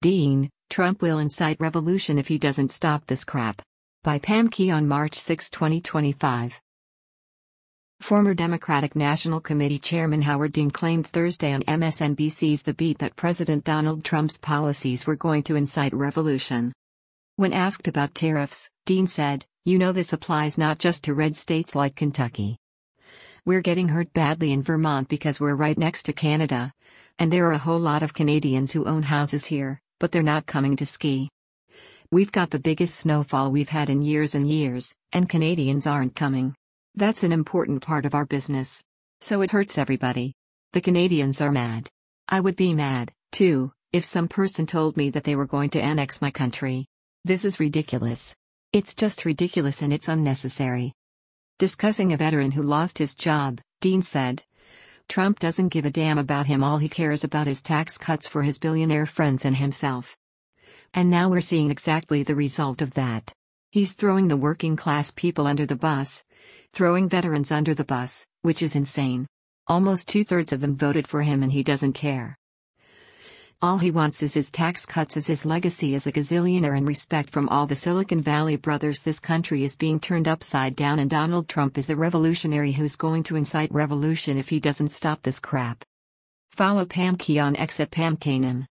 Dean, Trump will incite revolution if he doesn't stop this crap. By Pam Key on March 6, 2025. Former Democratic National Committee Chairman Howard Dean claimed Thursday on MSNBC's The Beat that President Donald Trump's policies were going to incite revolution. When asked about tariffs, Dean said, "You know this applies not just to red states like Kentucky. We're getting hurt badly in Vermont because we're right next to Canada. And there are a whole lot of Canadians who own houses here, but they're not coming to ski. We've got the biggest snowfall we've had in years and years, and Canadians aren't coming. That's an important part of our business. So it hurts everybody. The Canadians are mad. I would be mad, too, if some person told me that they were going to annex my country. This is ridiculous. It's just ridiculous and it's unnecessary." Discussing a veteran who lost his job, Dean said, "Trump doesn't give a damn about him. All he cares about is tax cuts for his billionaire friends and himself. And now we're seeing exactly the result of that. He's throwing the working class people under the bus, throwing veterans under the bus, which is insane. Almost 2/3 of them voted for him and he doesn't care. All he wants is his tax cuts as his legacy as a gazillionaire and respect from all the Silicon Valley brothers. This country is being turned upside down and Donald Trump is the revolutionary who's going to incite revolution if he doesn't stop this crap." Follow Pam Key on X at PamKanem.